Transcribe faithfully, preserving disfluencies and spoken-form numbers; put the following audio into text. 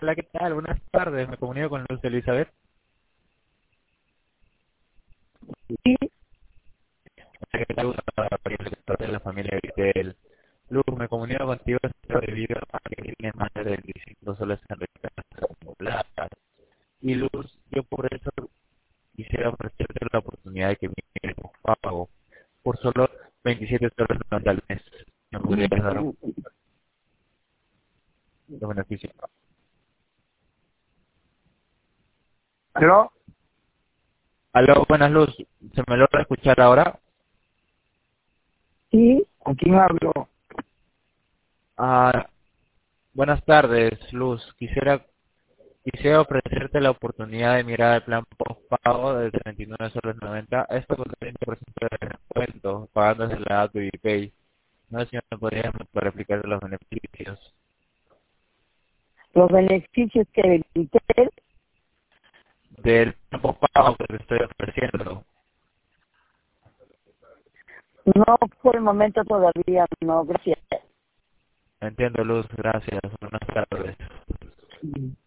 Hola, ¿qué tal? Buenas tardes. Me comunico con Luz Elizabeth. Sí, Hola, ¿qué tal? Soy el sector de la familia Vitel. Luz, me comunico contigo debido a que tienes más de veinticinco soles en recargas acumuladas. Y Luz, yo por eso quisiera ofrecerte la oportunidad de que mires un pago por solo veintisiete soles al mes. ¿Me podrías dar un beneficio? ¿aló? Aló, buenas Luz. ¿Se me logra escuchar ahora? Sí, ¿con quién hablo? Ah, buenas tardes, Luz. Quisiera Quisiera ofrecerte la oportunidad de mirar el plan postpago de treinta y nueve soles noventa, esto con treinta por ciento de descuento, pagando desde la app de VPay. No sé si me podrías para explicar los beneficios Los beneficios que del Vitel, del plan postpago que te estoy ofreciendo. no por el momento todavía, no, gracias. Entiendo, Luz, gracias. Buenas tardes.